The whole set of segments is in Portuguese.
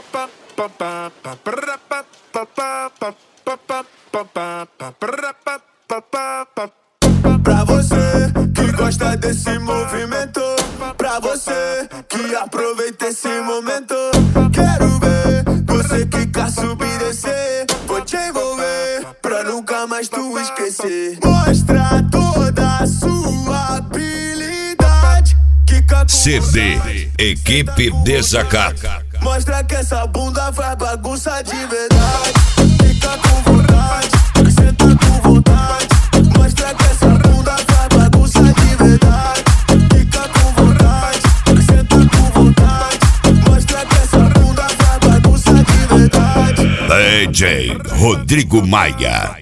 Pra você que gosta desse movimento, pra você que aproveita esse momento, quero ver você que quer subir e descer. Vou te envolver pra nunca mais tu esquecer. Mostra toda a sua habilidade. CD Equipe Desacato. Mostra que essa bunda faz bagunça de verdade. Fica com vontade, senta com vontade. Mostra que essa bunda faz bagunça de verdade. Fica com vontade, senta com vontade. Mostra que essa bunda faz bagunça de verdade. DJ Rodrigo Maia.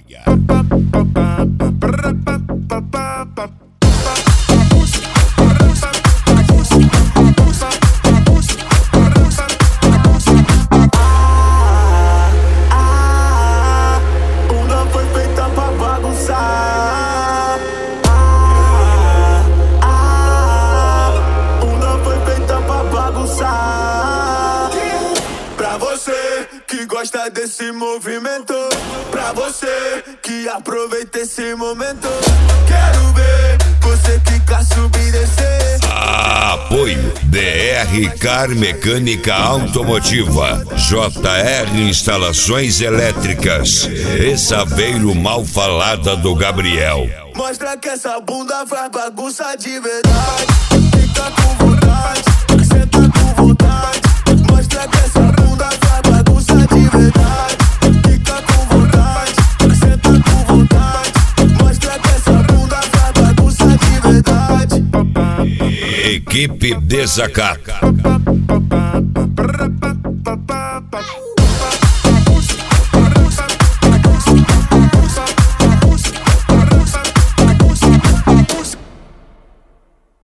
Gosta desse movimento, pra você que aproveita esse momento, quero ver você que quer subir e descer. Apoio DR Car Mecânica Automotiva, JR Instalações Elétricas e Saveiro Mal Falada do Gabriel. Mostra que essa bunda faz bagunça de verdade. Fica com vontade, senta com vontade. Mostra que essa bunda faz bagunça de verdade. Fica com vontade, senta com vontade. Mostra que essa bunda faz bagunça de verdade. Equipe Desacato.